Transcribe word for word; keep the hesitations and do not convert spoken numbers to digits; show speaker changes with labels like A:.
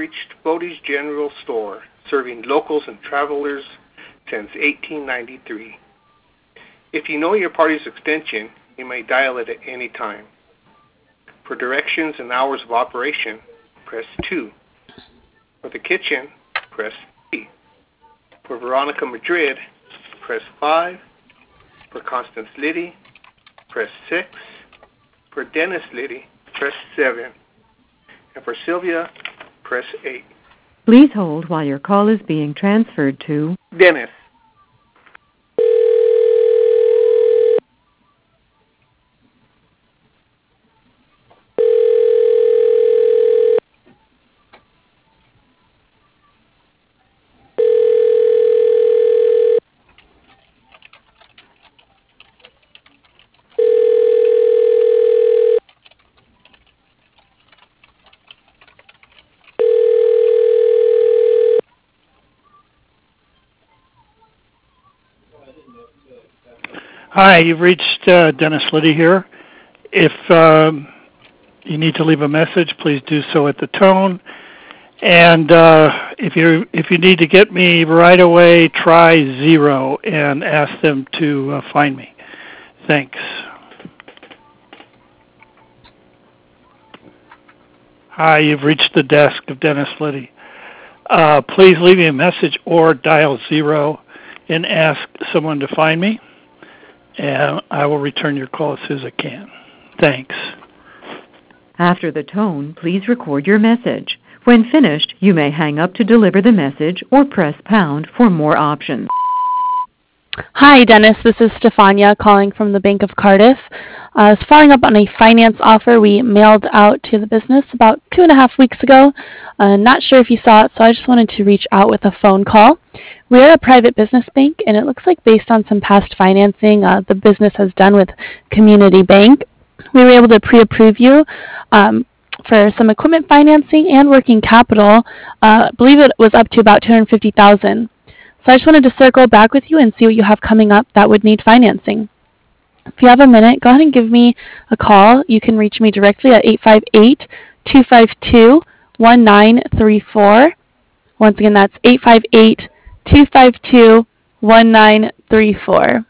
A: reached Bodie's General Store, serving locals and travelers since eighteen ninety-three. If you know your party's extension, you may dial it at any time. For directions and hours of operation, press two. For the kitchen, press three. For Veronica Madrid, press five. For Constance Liddy, press six. For Dennis Liddy, press seven. And for Sylvia, press eight.
B: Please hold while your call is being transferred to
A: Dennis.
C: Hi, you've reached uh, Dennis Liddy here. If um, you need to leave a message, please do so at the tone. And uh, if you if you need to get me right away, try zero and ask them to uh, find me. Thanks. Hi, you've reached the desk of Dennis Liddy. Uh, please leave me a message or dial zero and ask someone to find me. And I will return your call as soon as I can. Thanks.
B: After the tone, please record your message. When finished, you may hang up to deliver the message or press pound for more options.
D: Hi, Dennis. This is Stefania calling from the Bank of Cardiff. Uh, I was following up on a finance offer we mailed out to the business about two and a half weeks ago. Uh, not sure if you saw it, so I just wanted to reach out with a phone call. We're a private business bank, and it looks like based on some past financing uh, the business has done with Community Bank, we were able to pre-approve you um, for some equipment financing and working capital. Uh, I believe it was up to about two hundred fifty thousand dollars. So I just wanted to circle back with you and see what you have coming up that would need financing. If you have a minute, go ahead and give me a call. You can reach me directly at eight five eight, two five two, one nine three four. Once again, that's eight five eight, two five two, one nine three four.